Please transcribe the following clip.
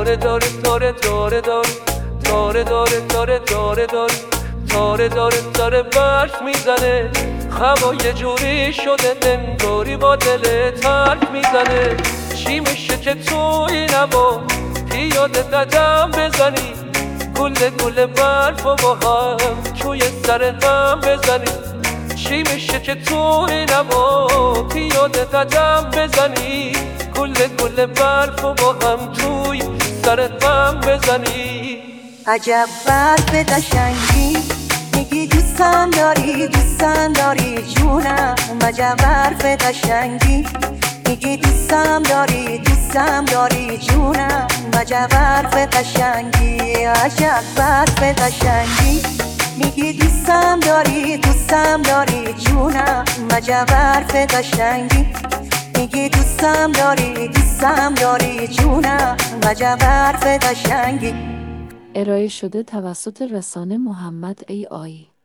تاره داره تاره تاره داره تاره داره تاره تاره داره تاره داره تاره برف میزنه هوا یه جوری شده انگاری با دل ترک میزنه چی میشه که تو این هوا پیاده قدم بزنی گله گله برف و با هم توی سر هم بزنی چی میشه که تو این هوا پیاده قدم بزنی گله گله برف و با هم توی سر هم بزنی عجب برف قشنگی میگی دوستم داری جونم عجب برف قشنگی میگی دوستم داری جونم عجب برف قشنگی عجب برف قشنگی میگی دوستم داری جونم عجب برف قشنگی میگی دوستم داری جونم عجب برف قشنگی. ارائه شده توسط رسانه محمد ای آی.